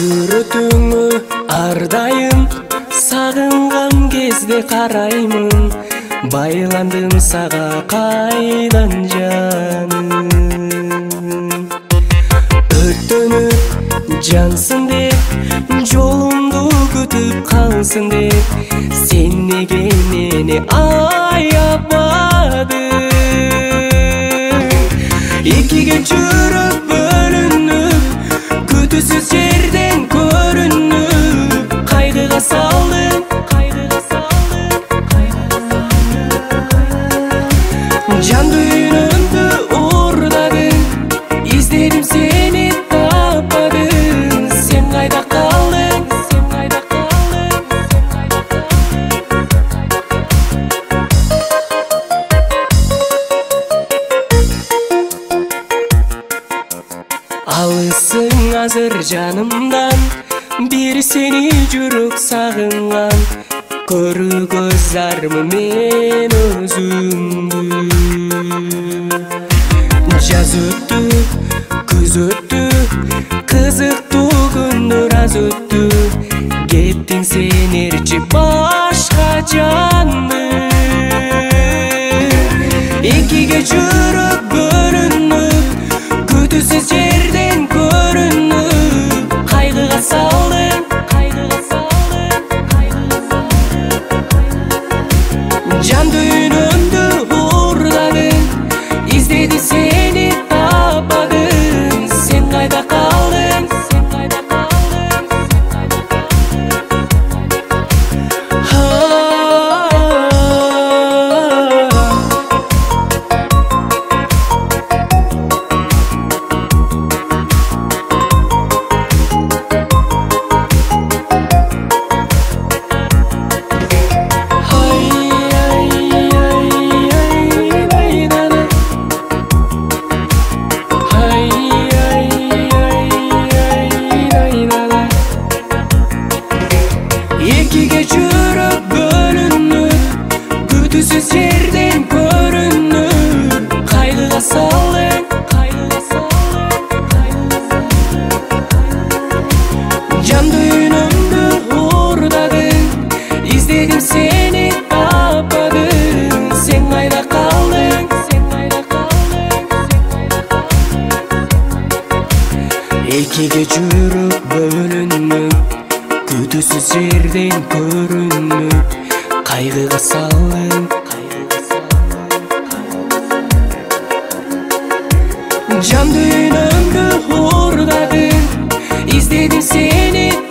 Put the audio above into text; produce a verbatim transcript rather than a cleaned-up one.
Сүрөтүңү ар дайым сагынган кезде караймын, байландым сага кайдан жаным. Өрттөнүп жансың деп, жолумду күтүп калсың деп, сен неге мени аябадың? Экиге жүрөп бөлүнүп, күтүүсүз жерден көрүнүп, кайгыга салдым, кайгыга салдым, кайгыга салдым. Жан дүйнөмдү уурдадың, издедим сени таппадым. Сен кайда калдың, сен кайда калдың, сен кайда калдың? Алысың азыр жанымдан, бир сени жүрөк сагынган. Көргөз зармы мен өзүңдү. Жаз өттү, күз өттү, кызыктуу күндөр аз өттү. Кеттиң сен ээрчип башка жанды. Экиге жүрөк бөлүнүп, күтүүсүз жерден көрүнүп, кайгыга салдым, кайгыга салдым, кайгыга салдым. Жан дүйнөмдү уурдадың, издедим сени таппадым. Сен кайда калдың, сен кайда калдың, сен кайда Экиге жүрөп бөлүнүп, күтүүсүз жерден көрүнүп, кайгыга салдың, кайгыга салдың, кайгыга салдың. Жан дүйнөмдү уурдадың, издедим сени таппадым. Сен кайда калдың, сен кайда калдың, сен кайда калдың? Экиге жүрөп бөлүнүп, күтүүсүз жерден көрүнүп, кайгыга салдың, кайгыга салдың, кайгыга салдың. Жан дүйнөмдү уурдадың, издедим сени